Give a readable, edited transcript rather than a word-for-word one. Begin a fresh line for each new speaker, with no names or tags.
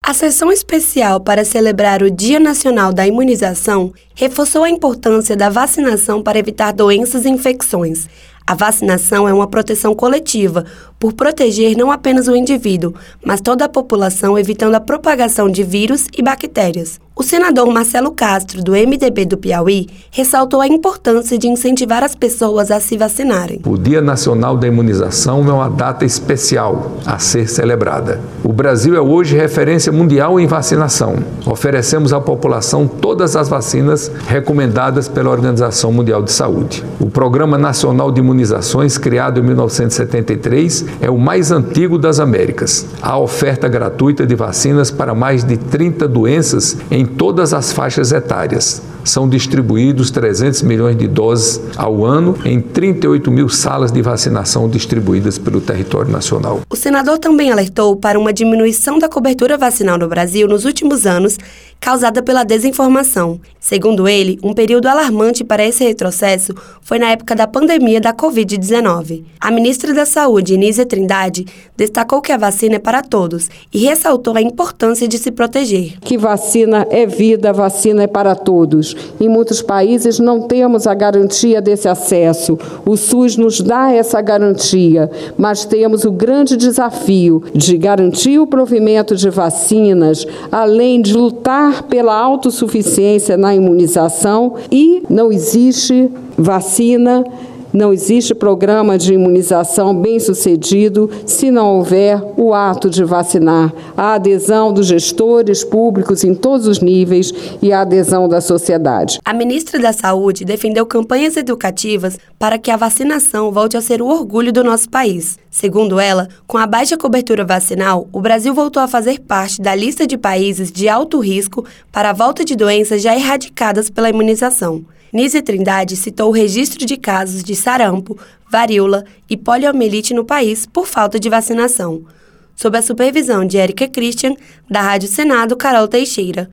A sessão especial para celebrar o Dia Nacional da Imunização reforçou a importância da vacinação para evitar doenças e infecções. A vacinação é uma proteção coletiva, por proteger não apenas o indivíduo, mas toda a população, evitando a propagação de vírus e bactérias. O senador Marcelo Castro, do MDB do Piauí, ressaltou a importância de incentivar as pessoas a se vacinarem.
O Dia Nacional da Imunização é uma data especial a ser celebrada. O Brasil é hoje referência mundial em vacinação. Oferecemos à população todas as vacinas recomendadas pela Organização Mundial de Saúde. O Programa Nacional de Imunizações, criado em 1973, é o mais antigo das Américas. Há oferta gratuita de vacinas para mais de 30 doenças em todas as faixas etárias. São distribuídos 300 milhões de doses ao ano em 38 mil salas de vacinação distribuídas pelo território nacional.
O senador também alertou para uma diminuição da cobertura vacinal no Brasil nos últimos anos, causada pela desinformação. Segundo ele, um período alarmante para esse retrocesso foi na época da pandemia da Covid-19. A ministra da Saúde, Nízia Trindade, destacou que a vacina é para todos e ressaltou a importância de se proteger.
Que vacina é vida, vacina é para todos. Em muitos países não temos a garantia desse acesso. O SUS nos dá essa garantia, mas temos o grande desafio de garantir o provimento de vacinas, além de lutar pela autossuficiência na imunização, e não existe vacina, não existe programa de imunização bem-sucedido se não houver o ato de vacinar, a adesão dos gestores públicos em todos os níveis e a adesão da sociedade.
A ministra da Saúde defendeu campanhas educativas para que a vacinação volte a ser o orgulho do nosso país. Segundo ela, com a baixa cobertura vacinal, o Brasil voltou a fazer parte da lista de países de alto risco para a volta de doenças já erradicadas pela imunização. Nízia Trindade citou o registro de casos de sarampo, varíola e poliomielite no país por falta de vacinação. Sob a supervisão de Érica Christian, da Rádio Senado, Carol Teixeira.